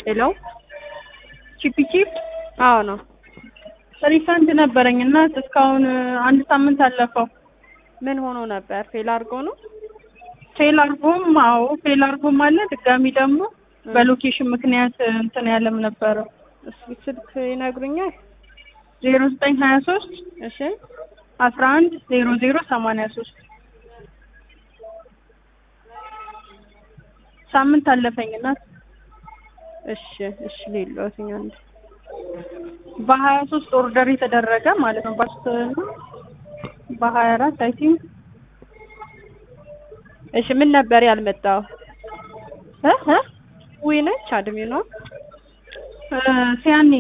ሄሎ ቺፕ ቺፕ አዎ ነው። ሪፈንድ ነበረኝና እስካሁን አንድ ሳምንት አለፈው። ምን ሆኖ ነበር? ፌል አድርጎ ነው? ፌል አድርጎም አለ። ድጋሚ ደግሞ በሎኬሽን ምክንያት እንትን ያለም ነበረ። እስኪ ስልክ ይነግሩኛል? 0923 እሺ 11 0083 ሳምንት አለፈኝና እሺ ሌሎትኛ እንዴ በ23 ኦርደር የተደረገ ማለት ነው። በ24 አይ ቲንክ እሺ ምን ነበር ያልመጣው? እ ዊነች አድሚ ነው ሲያኒ